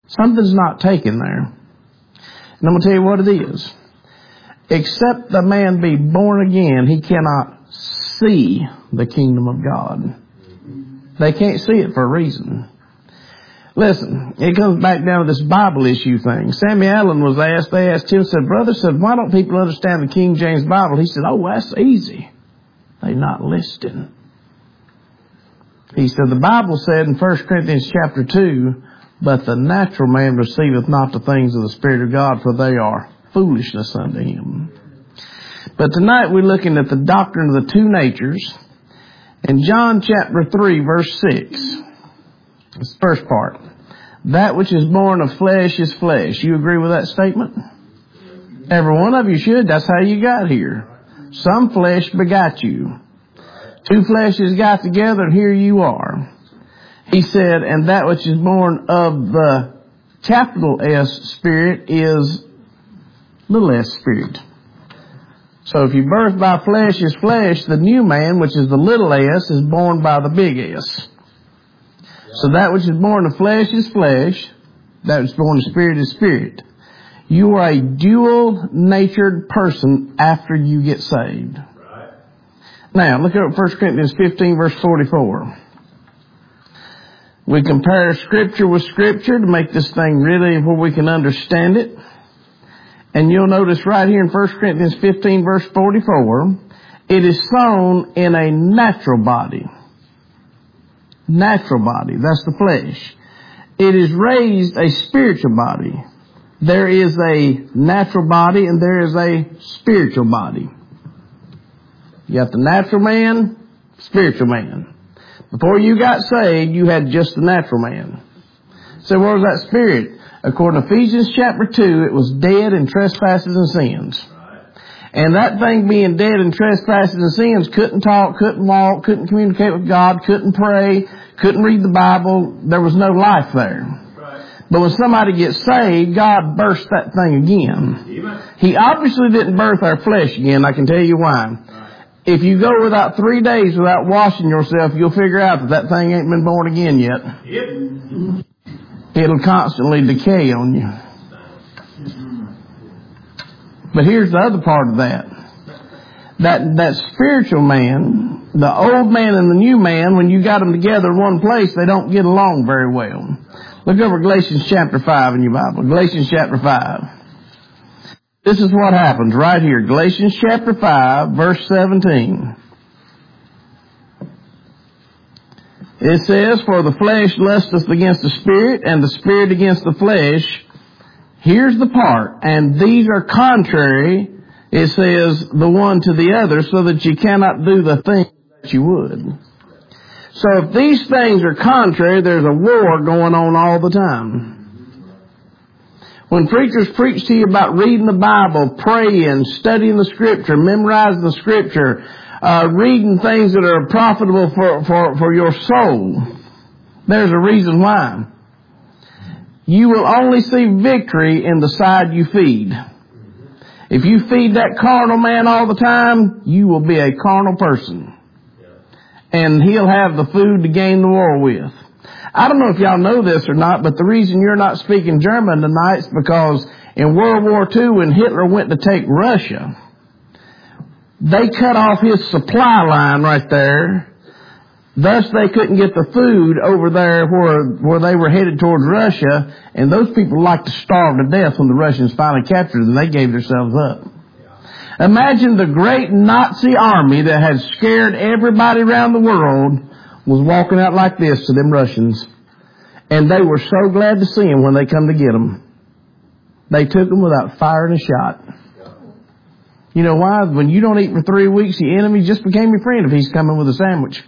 Something's not taken there. And I'm going to tell you what it is. Except the man be born again, he cannot see the kingdom of God. They can't see it for a reason. Listen, it comes back down to this Bible issue thing. Sammy Allen was asked, they asked him, said, brother, said, why don't people understand the King James Bible? He said, oh, that's easy. They're not listening. He said, the Bible said in 1 Corinthians chapter 2, but the natural man receiveth not the things of the Spirit of God, for they are foolishness unto him. But tonight we're looking at the doctrine of the two natures. In John chapter 3, verse 6, this first part, that which is born of flesh is flesh. You agree with that statement? Every one of you should. That's how you got here. Some flesh begot you. Two fleshes got together, and here you are. He said, and that which is born of the capital S Spirit is little s Spirit. So if you birth by flesh is flesh, the new man, which is the little s, is born by the big S. So that which is born of flesh is flesh. That which is born of spirit is spirit. You are a dual-natured person after you get saved. Right. Now, look at 1 Corinthians 15, verse 44. We compare Scripture with Scripture to make this thing really where we can understand it. And you'll notice right here in 1 Corinthians 15, verse 44, it is sown in a natural body. Natural body, that's the flesh. It is raised a spiritual body. There is a natural body and there is a spiritual body. You got the natural man, spiritual man. Before you got saved, you had just the natural man. So where was that spirit? According to Ephesians chapter 2, it was dead in trespasses and sins. And that thing being dead in trespasses and sins couldn't talk, couldn't walk, couldn't communicate with God, couldn't pray, couldn't read the Bible. There was no life there. But when somebody gets saved, God burst that thing again. He obviously didn't birth our flesh again. I can tell you why. If you go without 3 days without washing yourself, you'll figure out that thing ain't been born again yet. It'll constantly decay on you. But here's the other part of that. That spiritual man, the old man and the new man, when you got them together in one place, they don't get along very well. Look over Galatians chapter 5 in your Bible. Galatians chapter 5. This is what happens right here. Galatians chapter 5, verse 17. It says, for the flesh lusteth against the spirit, and the spirit against the flesh. Here's the part. And these are contrary, it says, the one to the other, so that you cannot do the thing that you would. So if these things are contrary, there's a war going on all the time. When preachers preach to you about reading the Bible, praying, studying the Scripture, memorizing the Scripture, reading things that are profitable for your soul, there's a reason why. You will only see victory in the side you feed. If you feed that carnal man all the time, you will be a carnal person. And he'll have the food to gain the war with. I don't know if y'all know this or not, but the reason you're not speaking German tonight is because in World War II, when Hitler went to take Russia, they cut off his supply line right there. Thus, they couldn't get the food over there where they were headed towards Russia. And those people liked to starve to death when the Russians finally captured them. They gave themselves up. Imagine the great Nazi army that had scared everybody around the world was walking out like this to them Russians. And they were so glad to see them when they come to get them. They took them without firing a shot. You know why? When you don't eat for 3 weeks, the enemy just became your friend if he's coming with a sandwich.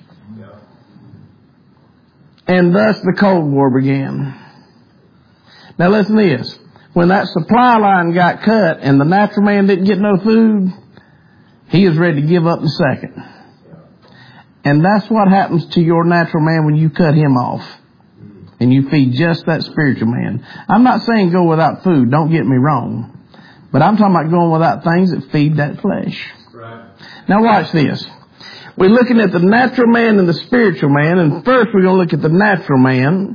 And thus the Cold War began. Now listen to this. When that supply line got cut and the natural man didn't get no food, he was ready to give up in a second. And that's what happens to your natural man when you cut him off and you feed just that spiritual man. I'm not saying go without food, don't get me wrong. But I'm talking about going without things that feed that flesh. Right. Now watch this. We're looking at the natural man and the spiritual man. And first we're going to look at the natural man.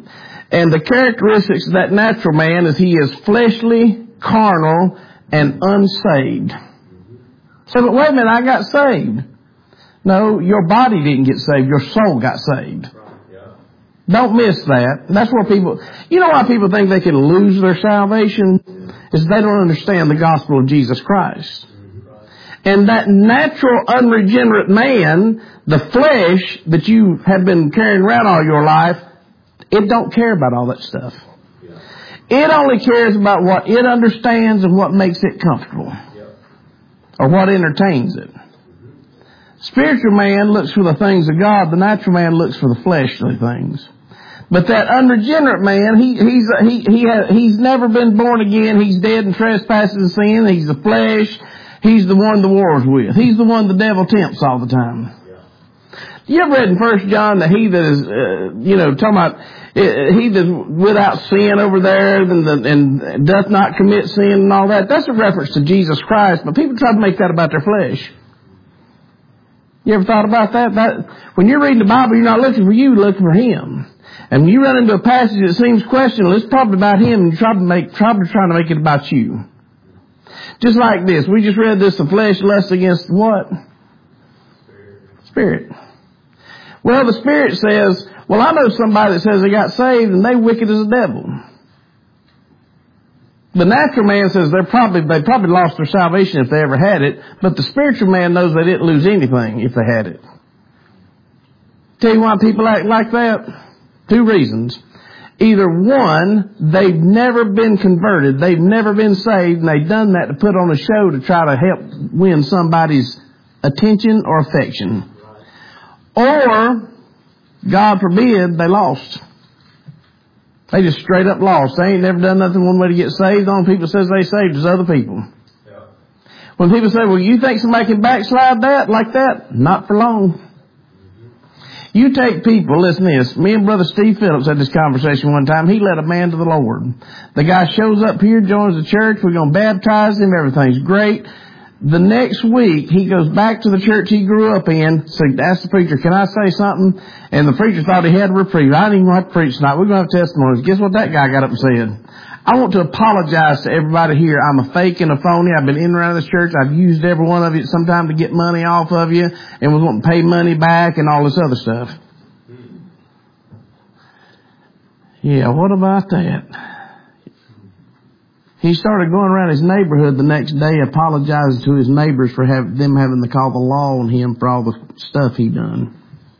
And the characteristics of that natural man is he is fleshly, carnal, and unsaved. So, but wait a minute, I got saved. No, your body didn't get saved. Your soul got saved. Don't miss that. That's where people, you know why people think they can lose their salvation? Is they don't understand the gospel of Jesus Christ. And that natural, unregenerate man, the flesh that you have been carrying around all your life, it don't care about all that stuff. It only cares about what it understands and what makes it comfortable. Or what entertains it. Spiritual man looks for the things of God. The natural man looks for the fleshly things. But that unregenerate man, he's never been born again. He's dead in trespasses and sin. He's the flesh. He's the one the war's with. He's the one the devil tempts all the time. You ever read in 1 John that he that is, talking about he that's without sin over there and doth not commit sin and all that? That's a reference to Jesus Christ, but people try to make that about their flesh. You ever thought about that? When you're reading the Bible, you're not looking for you, you're looking for Him. And when you run into a passage that seems questionable, it's probably about Him, and you're probably trying to make it about you. Just like this. We just read this, the flesh lusts against what? Spirit. Well, the Spirit says, well, I know somebody that says they got saved and they wicked as the devil. The natural man says they probably lost their salvation if they ever had it, but the spiritual man knows they didn't lose anything if they had it. Tell you why people act like that? 2 reasons. Either one, they've never been converted, they've never been saved, and they've done that to put on a show to try to help win somebody's attention or affection. Or, God forbid, they lost. They just straight up lost. They ain't never done nothing one way to get saved. The only people says they saved is other people. Yeah. When people say, well, you think somebody can backslide that like that? Not for long. You take people, listen to this. Me and Brother Steve Phillips had this conversation one time. He led a man to the Lord. The guy shows up here, joins the church. We're going to baptize him. Everything's great. The next week, he goes back to the church he grew up in. So he asked the preacher, can I say something? And the preacher thought he had a reprieve. I didn't even have to preach tonight. We're going to have testimonies. Guess what that guy got up and said? I want to apologize to everybody here. I'm a fake and a phony. I've been in and around this church. I've used every one of you at some time to get money off of you and was wanting to pay money back and all this other stuff. Yeah, what about that? He started going around his neighborhood the next day apologizing to his neighbors for them having to call the law on him for all the stuff he done.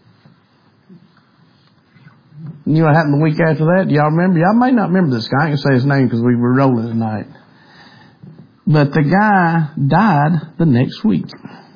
You know what happened the week after that? Do y'all remember? Y'all may not remember this guy. I ain't going to say his name because we were rolling tonight. But the guy died the next week.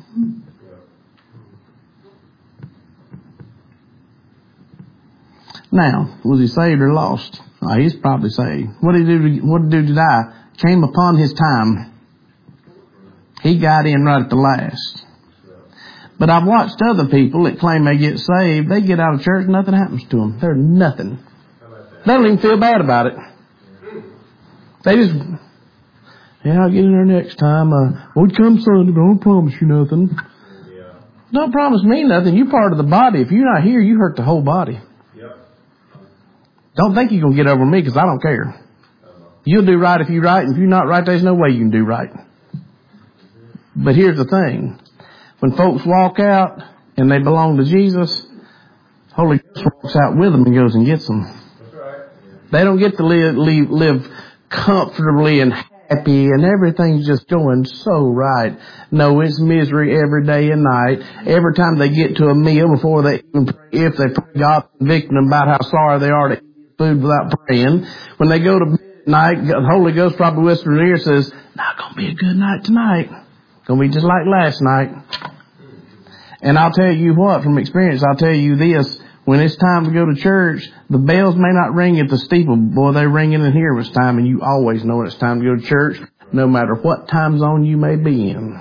Now, was he saved or lost? Oh, he's probably saved. What did he do to die? Came upon his time. He got in right at the last. But I've watched other people that claim they get saved. They get out of church, nothing happens to them. They're nothing. They don't even feel bad about it. They just, I'll get in there next time. Won't come Sunday, but I don't promise you nothing. Don't promise me nothing. You're part of the body. If you're not here, you hurt the whole body. Don't think you're going to get over me because I don't care. You'll do right if you're right, and if you're not right, there's no way you can do right. But here's the thing. When folks walk out and they belong to Jesus, Holy Ghost walks out with them and goes and gets them. That's right. They don't get to live comfortably and happy and everything's just going so right. No, it's misery every day and night. Every time they get to a meal before they even pray, if they pray, God convicting them about how sorry they are to eat food without praying. When they go to bed at night, the Holy Ghost probably whispers in their ear, says, not going to be a good night tonight. Going to be just like last night. And I'll tell you what, from experience, I'll tell you this. When it's time to go to church, the bells may not ring at the steeple. Boy, they're ringing in here when it's time, and you always know when it's time to go to church, no matter what time zone you may be in.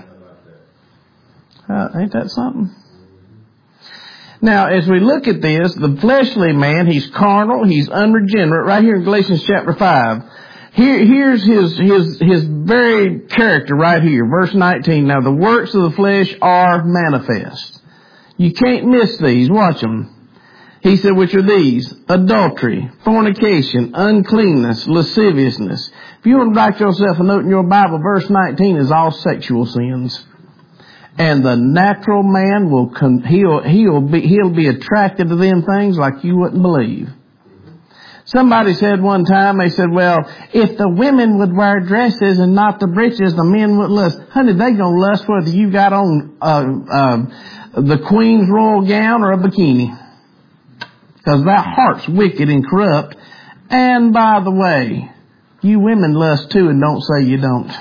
Ain't that something? Now, as we look at this, the fleshly man, he's carnal, he's unregenerate. Right here in Galatians chapter 5. Here's his very character right here. Verse 19. Now, the works of the flesh are manifest. You can't miss these. Watch them. He said, which are these: adultery, fornication, uncleanness, lasciviousness. If you want to write yourself a note in your Bible, verse 19 is all sexual sins. And the natural man he'll be attracted to them things like you wouldn't believe. Somebody said one time, they said, well, if the women would wear dresses and not the breeches, the men would lust. Honey, they gonna lust whether you got on the Queen's royal gown or a bikini. Because that heart's wicked and corrupt. And by the way, you women lust too, and don't say you don't.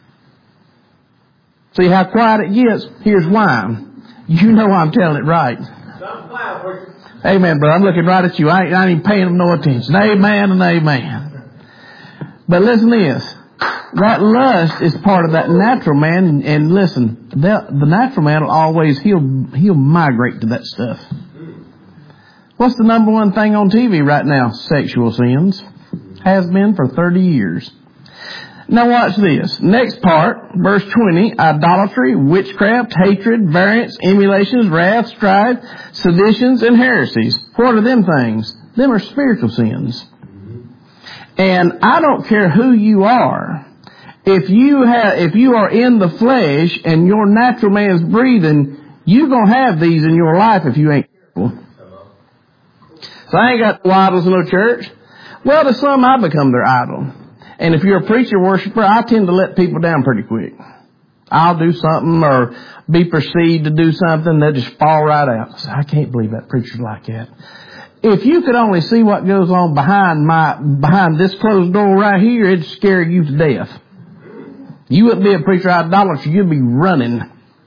See how quiet it gets? Here's why. You know I'm telling it right. Amen, brother. I'm looking right at you. I ain't even paying them no attention. Amen and amen. But listen to this. That lust is part of that natural man. And listen, the natural man will always, he'll migrate to that stuff. What's the number one thing on TV right now? Sexual sins. Has been for 30 years. Now watch this. Next part, verse 20, idolatry, witchcraft, hatred, variance, emulations, wrath, strife, seditions, and heresies. What are them things? Them are spiritual sins. And I don't care who you are. If you are in the flesh and your natural man's breathing, you're going to have these in your life if you ain't careful. So I ain't got no idols in no church. Well, to some I become their idol. And if you're a preacher worshiper, I tend to let people down pretty quick. I'll do something or be perceived to do something, they'll just fall right out. I say, I can't believe that preacher's like that. If you could only see what goes on behind this closed door right here, it'd scare you to death. You wouldn't be a preacher of idolatry, you'd be running.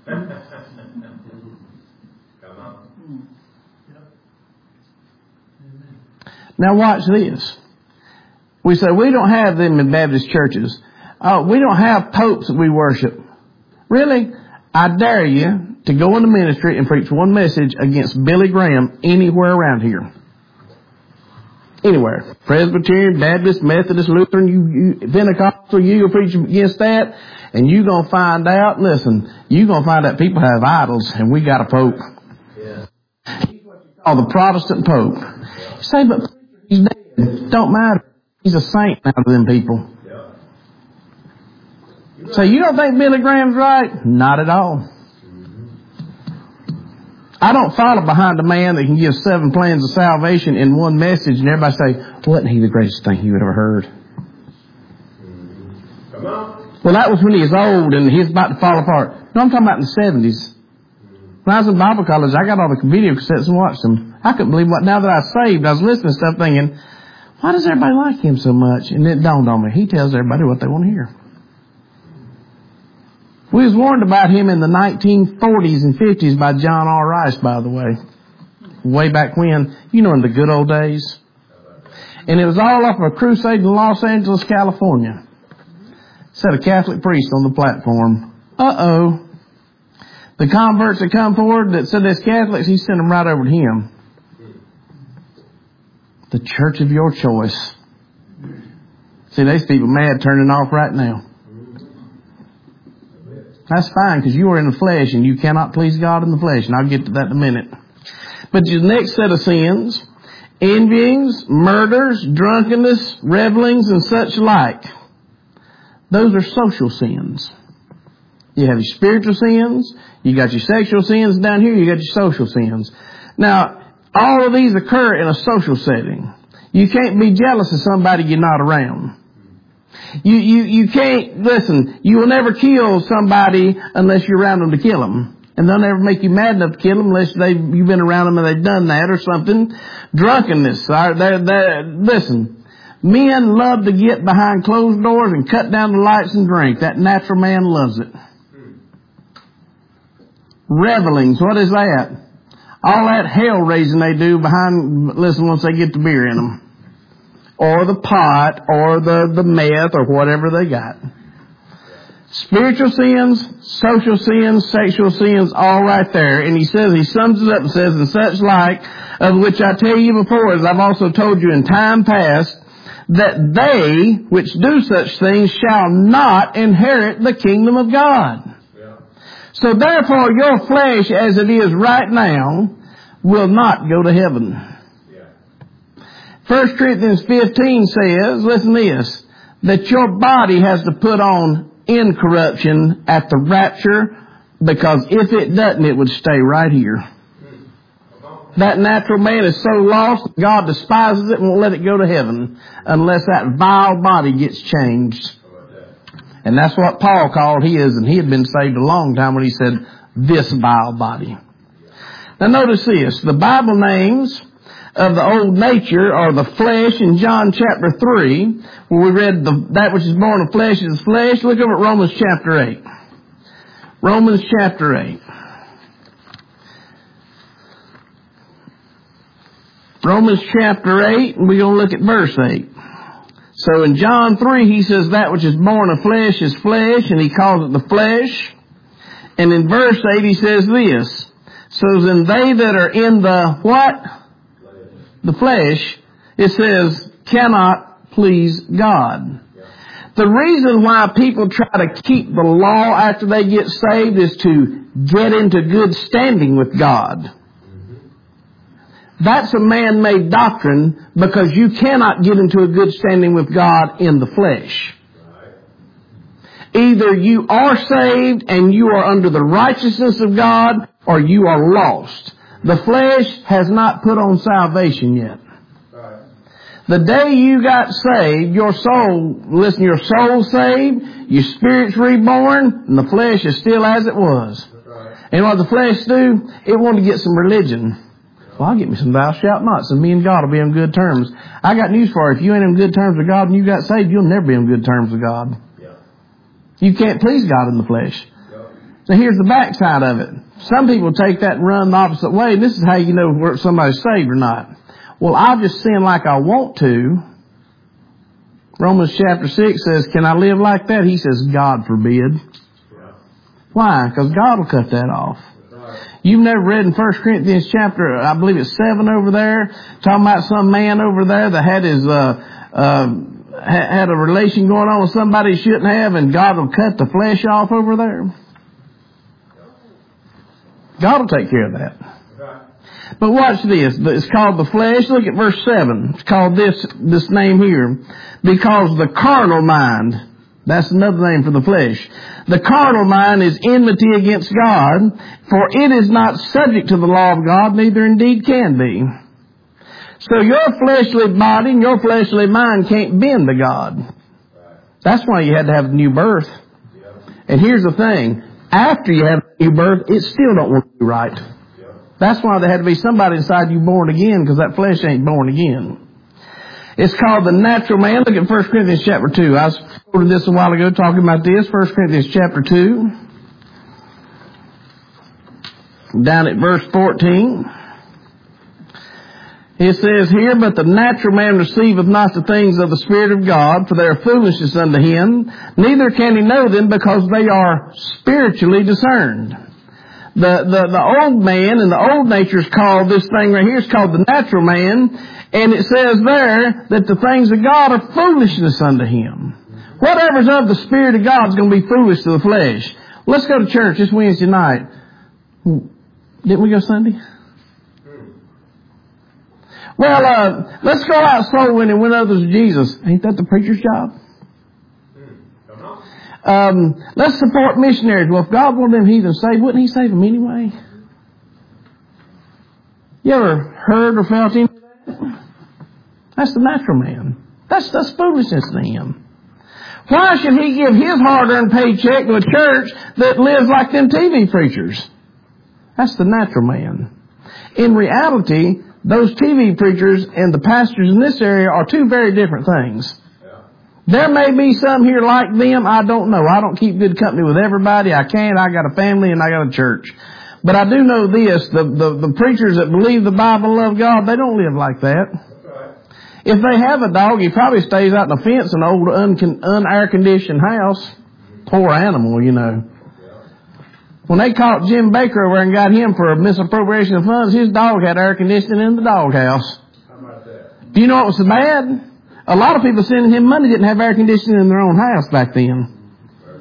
Now watch this. We say, we don't have them in Baptist churches. We don't have popes that we worship. Really? I dare you to go into ministry and preach one message against Billy Graham anywhere around here. Anywhere. Presbyterian, Baptist, Methodist, Lutheran, you Pentecostal, you preach against that, and you're going to find out, listen, you're going to find out people have idols, and we got a pope. Yeah. He's what you call the Protestant pope. You say, but he's dead. Don't matter. He's a saint now to them people. Yeah. So you don't think Billy Graham's right? Not at all. I don't follow behind a man that can give 7 plans of salvation in one message and everybody say, wasn't he the greatest thing you had ever heard? Come on. Well, that was when he was old and he was about to fall apart. No, I'm talking about in the 70s. When I was in Bible college, I got all the video cassettes and watched them. I couldn't believe what, now that I was saved, I was listening to stuff thinking, why does everybody like him so much? And it dawned on me, he tells everybody what they want to hear. We was warned about him in the 1940s and 50s by John R. Rice, by the way. Way back when, you know, in the good old days. And it was all off of a crusade in Los Angeles, California. Said a Catholic priest on the platform. Uh-oh. The converts that come forward that said they're Catholics, he sent them right over to him. The church of your choice. See, these people mad turning off right now. That's fine, because you are in the flesh and you cannot please God in the flesh. And I'll get to that in a minute. But the next set of sins, envyings, murders, drunkenness, revelings, and such like. Those are social sins. You have your spiritual sins, you got your sexual sins down here, you got your social sins. Now, all of these occur in a social setting. You can't be jealous of somebody you're not around. You can't, listen, you will never kill somebody unless you're around them to kill them. And they'll never make you mad enough to kill them unless you've been around them and they've done that or something. Drunkenness. Listen, men love to get behind closed doors and cut down the lights and drink. That natural man loves it. Revelings, what is that? All that hell raising they do behind, listen, once they get the beer in them. Or the pot, or the meth, or whatever they got. Spiritual sins, social sins, sexual sins, all right there. And he sums it up and says, and such like, of which I tell you before, as I've also told you in time past, that they which do such things shall not inherit the kingdom of God. Yeah. So therefore your flesh as it is right now will not go to heaven. 1 Corinthians 15 says, listen to this, that your body has to put on incorruption at the rapture, because if it doesn't, it would stay right here. That natural man is so lost, God despises it and won't let it go to heaven unless that vile body gets changed. And that's what Paul called his, and he had been saved a long time when he said, this vile body. Now notice this, the Bible names of the old nature or the flesh in John chapter 3, where we read that which is born of flesh is flesh. Look over at Romans chapter 8. Romans chapter 8. Romans chapter 8, and we're going to look at verse 8. So in John 3, he says that which is born of flesh is flesh, and he calls it the flesh. And in verse 8, he says this, so then they that are in the what? The flesh, it says, cannot please God. The reason why people try to keep the law after they get saved is to get into good standing with God. That's a man-made doctrine, because you cannot get into a good standing with God in the flesh. Either you are saved and you are under the righteousness of God, or you are lost. The flesh has not put on salvation yet. The day you got saved, your soul's saved, your spirit's reborn, and the flesh is still as it was. And what the flesh do? It wanted to get some religion. Well, I'll get me some thou shalt nots, and me and God will be on good terms. I got news for you. If you ain't on good terms with God and you got saved, you'll never be on good terms with God. Yeah. You can't please God in the flesh. Yeah. So here's the backside of it. Some people take that and run the opposite way. This is how you know whether somebody's saved or not. Well, I'll just sin like I want to. Romans chapter 6 says, can I live like that? He says, God forbid. Yeah. Why? Because God will cut that off. You've never read in 1 Corinthians chapter, I believe it's 7 over there, talking about some man over there that had his, had a relation going on with somebody he shouldn't have, and God will cut the flesh off over there. God will take care of that. But watch this. It's called the flesh. Look at verse 7. It's called this name here. Because the carnal mind, that's another name for the flesh. The carnal mind is enmity against God, for it is not subject to the law of God, neither indeed can be. So your fleshly body and your fleshly mind can't bend to God. That's why you had to have a new birth. And here's the thing. After you have a new birth, it still don't want to be right. That's why there had to be somebody inside you born again, because that flesh ain't born again. It's called the natural man. Look at 1 Corinthians chapter 2. I was quoting this a while ago talking about this. 1 Corinthians chapter 2. Down at verse 14. It says here, but the natural man receiveth not the things of the Spirit of God, for they are foolishness unto him. Neither can he know them, because they are spiritually discerned. The old man and the old nature is called, this thing right here is called the natural man. And it says there that the things of God are foolishness unto him. Whatever's of the Spirit of God is going to be foolish to the flesh. Let's go to church this Wednesday night. Didn't we go Sunday? Well, let's go out soul winning and win others to Jesus. Ain't that the preacher's job? Let's support missionaries. Well, if God wanted them heathens saved, wouldn't he save them anyway? You ever heard or felt any of that? That's the natural man. That's foolishness to him. Why should he give his hard-earned paycheck to a church that lives like them TV preachers? That's the natural man. In reality, those TV preachers and the pastors in this area are two very different things. There may be some here like them. I don't know. I don't keep good company with everybody. I can't. I got a family and I got a church. But I do know this. The preachers that believe the Bible and love God, they don't live like that. If they have a dog, he probably stays out in the fence in an old un-air-conditioned house. Poor animal, you know. When they caught Jim Baker over and got him for a misappropriation of funds, his dog had air conditioning in the doghouse. How about that? Do you know what was so bad? A lot of people sending him money didn't have air conditioning in their own house back then.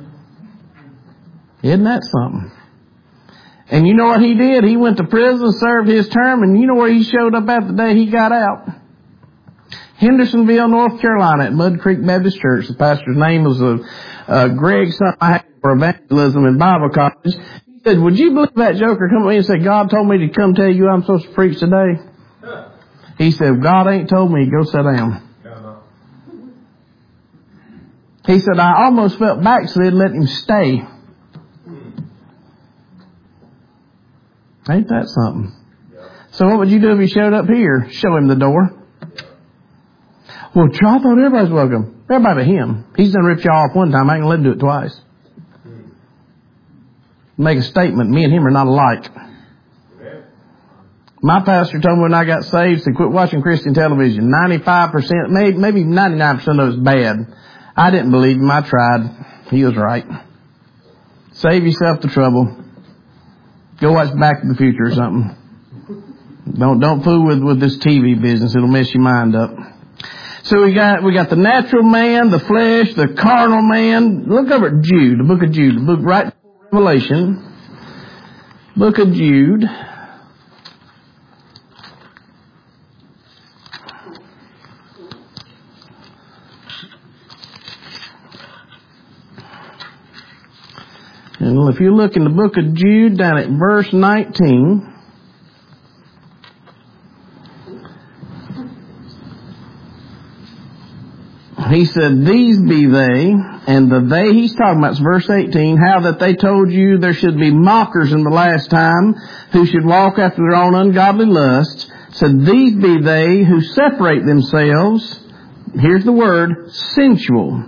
Isn't that something? And you know what he did? He went to prison, served his term, and you know where he showed up at the day he got out? Hendersonville, North Carolina, at Mud Creek Baptist Church. The pastor's name was Greg, something I had for evangelism in Bible college. He said, would you believe that joker come to me and say, God told me to come tell you I'm supposed to preach today? He said, God ain't told me, go sit down. He said, I almost felt backslid letting him stay. Ain't that something? So what would you do if he showed up here? Show him the door. Well, I thought everybody's welcome. Everybody but him. He's done ripped you off one time. I ain't gonna let him do it twice. Make a statement. Me and him are not alike. My pastor told me when I got saved to quit watching Christian television. 95%, maybe 99% of it was bad. I didn't believe him. I tried. He was right. Save yourself the trouble. Go watch Back to the Future or something. Don't fool with this TV business. It'll mess your mind up. So we got the natural man, the flesh, the carnal man. Look over at Jude, the book of Jude, the book right before Revelation. Book of Jude. And if you look in the book of Jude down at verse 19, he said, these be they, and the they he's talking about is verse 18, how that they told you there should be mockers in the last time, who should walk after their own ungodly lusts. Said, these be they who separate themselves, here's the word, sensual,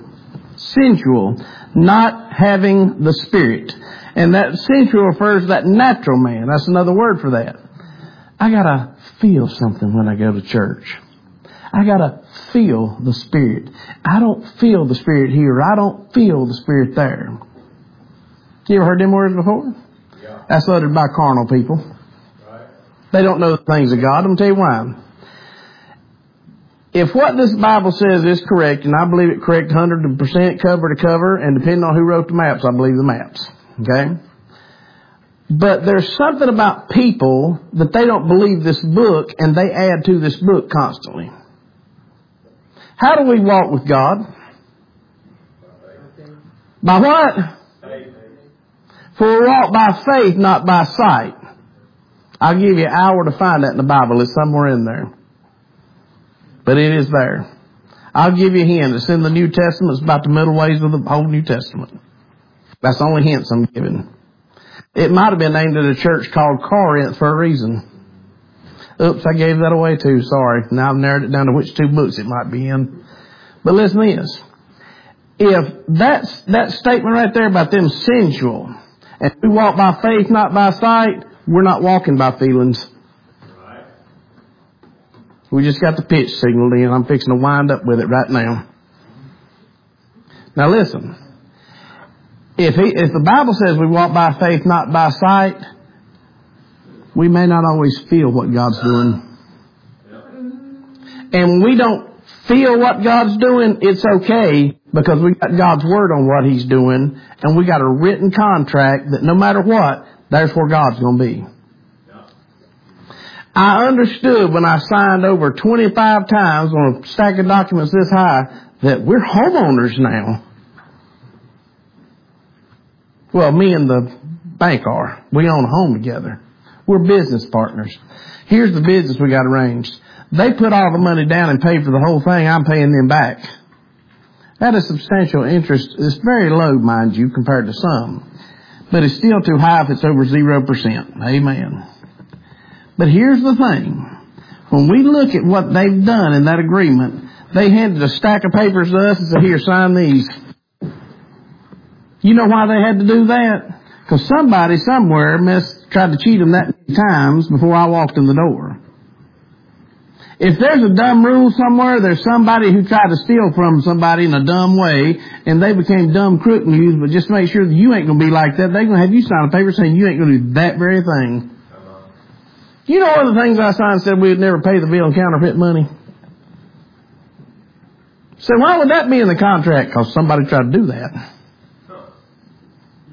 not having the Spirit. And that sensual refers to that natural man. That's another word for that. I gotta feel something when I go to church. I gotta feel the Spirit. I don't feel the Spirit here. I don't feel the Spirit there. You ever heard them words before? Yeah. That's uttered by carnal people. Right. They don't know the things of God. I'm going to tell you why. If what this Bible says is correct, and I believe it correct 100% cover to cover, and depending on who wrote the maps, I believe the maps. Okay? But there's something about people that they don't believe this book, and they add to this book constantly. How do we walk with God? By what? Faith. For we walk by faith, not by sight. I'll give you an hour to find that in the Bible. It's somewhere in there. But it is there. I'll give you a hint. It's in the New Testament. It's about the middle ways of the whole New Testament. That's the only hints I'm giving. It might have been named at a church called Corinth for a reason. Oops, I gave that away too. Sorry. Now I've narrowed it down to which two books it might be in. But listen to this. If that statement right there about them sensual, and we walk by faith, not by sight, we're not walking by feelings. Right. We just got the pitch signaled in. I'm fixing to wind up with it right now. Now listen. If the Bible says we walk by faith, not by sight, we may not always feel what God's doing. And when we don't feel what God's doing, it's okay, because we got God's word on what He's doing, and we got a written contract that no matter what, there's where God's going to be. I understood when I signed over 25 times on a stack of documents this high that we're homeowners now. Well, me and the bank are. We own a home together. We're business partners. Here's the business we got arranged. They put all the money down and paid for the whole thing. I'm paying them back. That is substantial interest. It's very low, mind you, compared to some. But it's still too high if it's over 0%. Amen. But here's the thing. When we look at what they've done in that agreement, they handed a stack of papers to us and said, here, sign these. You know why they had to do that? Because somebody somewhere tried to cheat them that many times before I walked in the door. If there's a dumb rule somewhere, there's somebody who tried to steal from somebody in a dumb way, and they became dumb crook news, but just make sure that you ain't going to be like that. They're going to have you sign a paper saying you ain't going to do that very thing. You know one of the things I signed said we would never pay the bill in counterfeit money? So why would that be in the contract? Because somebody tried to do that.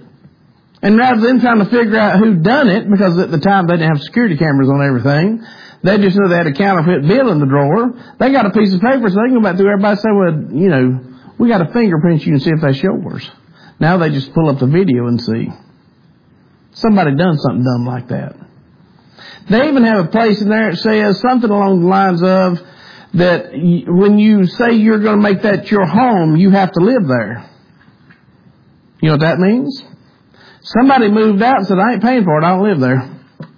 And rather than trying to figure out who done it, because at the time they didn't have security cameras on everything, They just know they had a counterfeit bill in the drawer. They got a piece of paper, so they can go back through everybody and say, well, you know, we got to fingerprint you and see if that's yours. Now they just pull up the video and see. Somebody done something dumb like that. They even have a place in there that says something along the lines of that when you say you're going to make that your home, you have to live there. You know what that means? Somebody moved out and said, I ain't paying for it, I don't live there.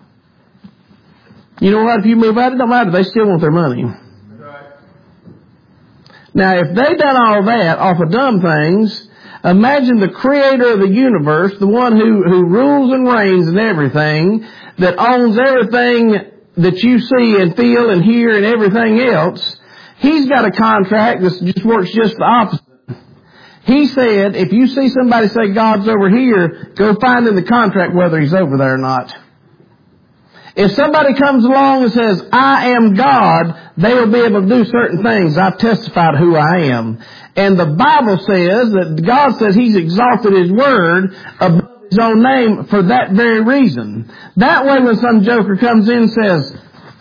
You know what? If you move out, it don't matter. They still want their money. Right. Now, if they done all that off of dumb things, imagine the creator of the universe, the one who rules and reigns and everything, that owns everything that you see and feel and hear and everything else. He's got a contract that just works just the opposite. He said, if you see somebody say God's over here, go find in the contract whether he's over there or not. If somebody comes along and says, I am God, they will be able to do certain things. I've testified who I am. And the Bible says that God says He's exalted His word above His own name for that very reason. That way when some joker comes in and says,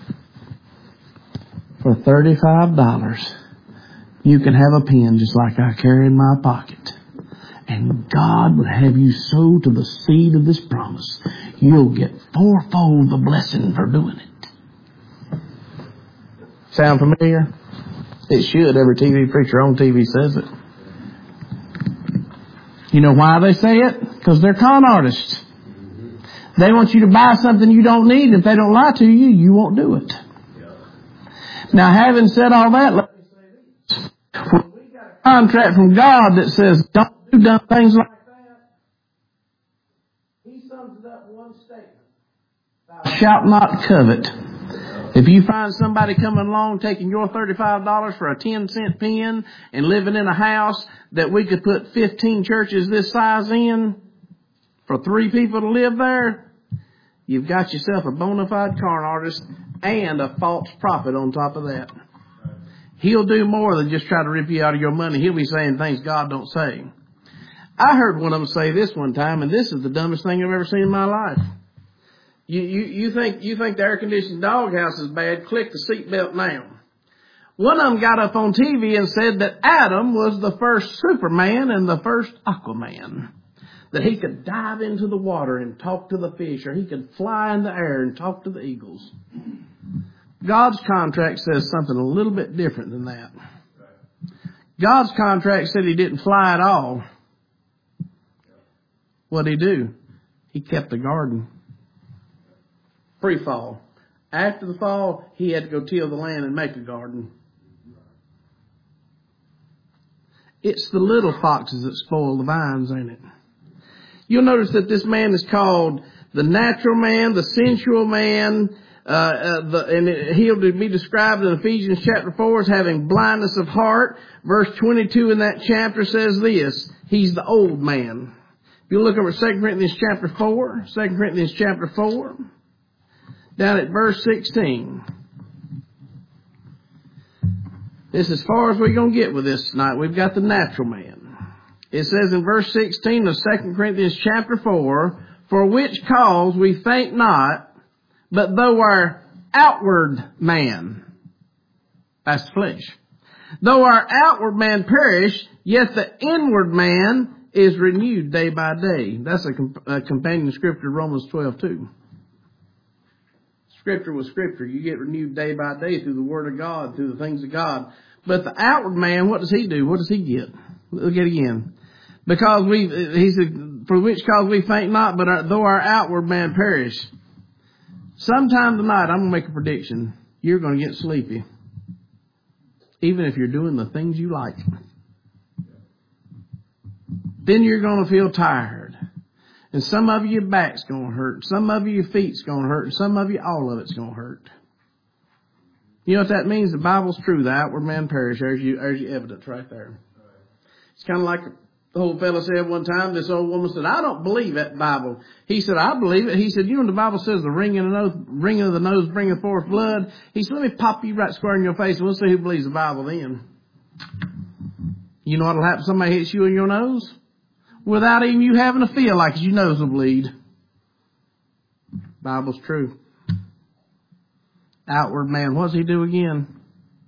for $35, you can have a pen just like I carry in my pocket. And God would have you sow to the seed of this promise. You'll get fourfold the blessing for doing it. Sound familiar? It should. Every TV preacher on TV says it. You know why they say it? Because they're con artists. They want you to buy something you don't need. If they don't lie to you, you won't do it. Now, having said all that, let me say this. When we got a contract from God that says don't do dumb things like that, He sums it up in one statement. Thou shalt not covet. If you find somebody coming along taking your $35 for a 10-cent pen and living in a house that we could put 15 churches this size in for 3 people to live there, you've got yourself a bona fide con artist and a false prophet on top of that. He'll do more than just try to rip you out of your money. He'll be saying things God don't say. I heard one of them say this one time, and this is the dumbest thing I've ever seen in my life. You think the air-conditioned doghouse is bad? Click the seatbelt now. One of them got up on TV and said that Adam was the first Superman and the first Aquaman. That he could dive into the water and talk to the fish, or he could fly in the air and talk to the eagles. God's contract says something a little bit different than that. God's contract said He didn't fly at all. What did He do? He kept the garden. Pre-fall. After the fall, He had to go till the land and make a garden. It's the little foxes that spoil the vines, ain't it? You'll notice that this man is called the natural man, the sensual man, and he'll be described in Ephesians chapter 4 as having blindness of heart. Verse 22 in that chapter says this, he's the old man. If you look over at 2 Corinthians chapter 4, 2 Corinthians chapter 4, down at verse 16. This is as far as we're going to get with this tonight. We've got the natural man. It says in verse 16 of 2 Corinthians chapter 4, for which cause we faint not, but though our outward man, that's the flesh, though our outward man perish, yet the inward man is renewed day by day. That's a companion scripture to Romans 12:2. Scripture with Scripture. You get renewed day by day through the Word of God, through the things of God. But the outward man, what does he do? What does he get? Look at it again. Because he said, for which cause we faint not, but though our outward man perish. Sometime tonight, I'm going to make a prediction. You're going to get sleepy. Even if you're doing the things you like. Then you're going to feel tired. And some of you, your back's going to hurt. Some of you, your feet's going to hurt. And some of you, all of it's going to hurt. You know what that means? The Bible's true. The outward man perish. There's your evidence right there. It's kind of like the old fellow said one time. This old woman said, I don't believe that Bible. He said, I believe it. He said, you know the Bible says the ringing of the nose bringeth forth blood. He said, let me pop you right square in your face and we'll see who believes the Bible then. You know what'll happen? Somebody hits you in your nose without even you having to feel like your nose will bleed. Bible's true. outward man, what does he do again?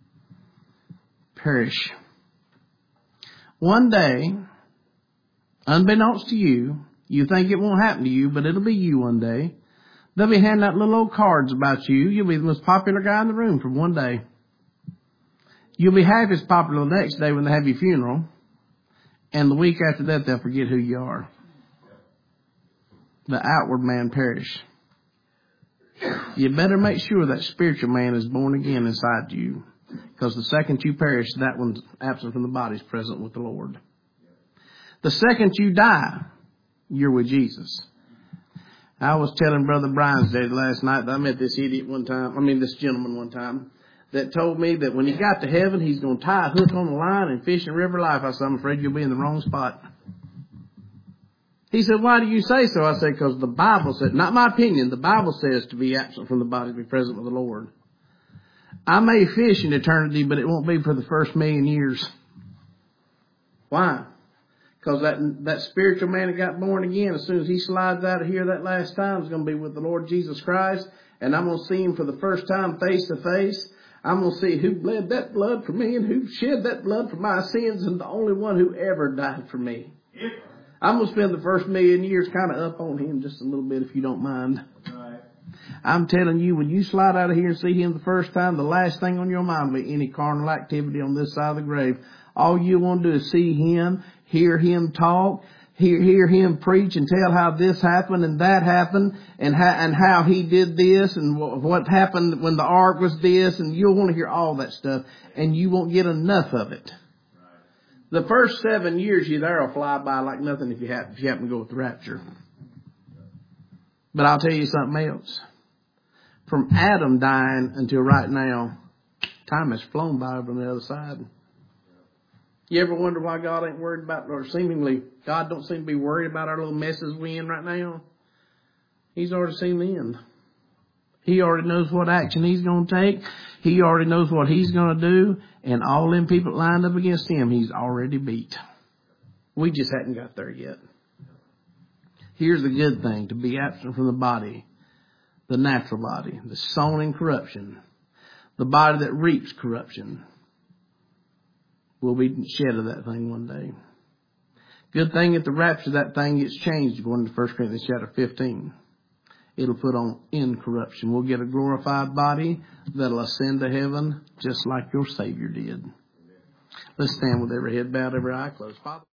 Perish. One day, unbeknownst to you, you think it won't happen to you, but it'll be you one day. They'll be handing out little old cards about you. You'll be the most popular guy in the room for one day. You'll be half as popular the next day when they have your funeral. And the week after that, they'll forget who you are. The outward man perish. You better make sure that spiritual man is born again inside you. Because the second you perish, that one's absent from the body is present with the Lord. The second you die, you're with Jesus. I was telling Brother Brian's dad last night that I met this gentleman one time, that told me that when he got to heaven, he's going to tie a hook on the line and fish in River Life. I said, I'm afraid you'll be in the wrong spot. He said, why do you say so? I said, because the Bible said, not my opinion, the Bible says to be absent from the body, to be present with the Lord. I may fish in eternity, but it won't be for the first 1,000,000 years. Why? Because that spiritual man that got born again, as soon as he slides out of here that last time, is going to be with the Lord Jesus Christ. And I'm going to see him for the first time face to face. I'm going to see who bled that blood for me and who shed that blood for my sins, and the only one who ever died for me. I'm going to spend the first 1,000,000 years kind of up on him just a little bit, if you don't mind. Right. I'm telling you, when you slide out of here and see him the first time, the last thing on your mind will be any carnal activity on this side of the grave. All you want to do is see him, hear him talk, hear him preach and tell how this happened and that happened and how he did this and what happened when the ark was this, and you'll want to hear all that stuff, and you won't get enough of it. The first 7 years you're there will fly by like nothing if you happen to go with the rapture. But I'll tell you something else. From Adam dying until right now, time has flown by over on the other side. You ever wonder why God ain't worried about, or seemingly God don't seem to be worried about our little messes we in right now? He's already seen the end. He already knows what action he's going to take. He already knows what he's going to do. And all them people lined up against him, he's already beat. We just hadn't got there yet. Here's the good thing, to be absent from the body, the natural body, the sown in corruption, the body that reaps corruption. We'll be shed of that thing one day. Good thing at the rapture, that thing gets changed going to 1 Corinthians chapter 15. It'll put on incorruption. We'll get a glorified body that'll ascend to heaven just like your Savior did. Let's stand with every head bowed, every eye closed. Father.